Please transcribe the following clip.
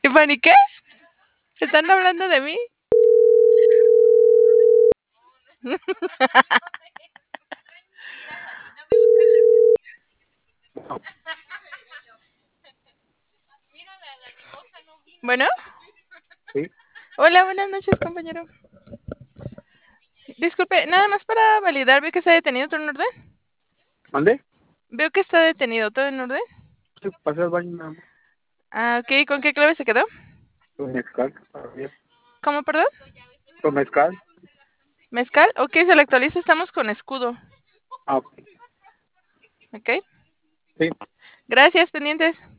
Tiffany, ¿qué? ¿Están hablando de mí? Bueno, Sí, hola, buenas noches, compañero. Disculpe, nada más para validar, veo que está detenido, ¿todo en orden? ¿mande? Veo que está detenido, ¿todo en orden? Sí, pasé al baño nada más. Ah, ok, ¿con qué clave se quedó? Con mezcal, todavía. ¿Cómo, perdón? Con mezcal. ¿Mezcal? Ok, se le actualiza, estamos con escudo, Ah, ok. ¿ok? Sí. Gracias, pendientes.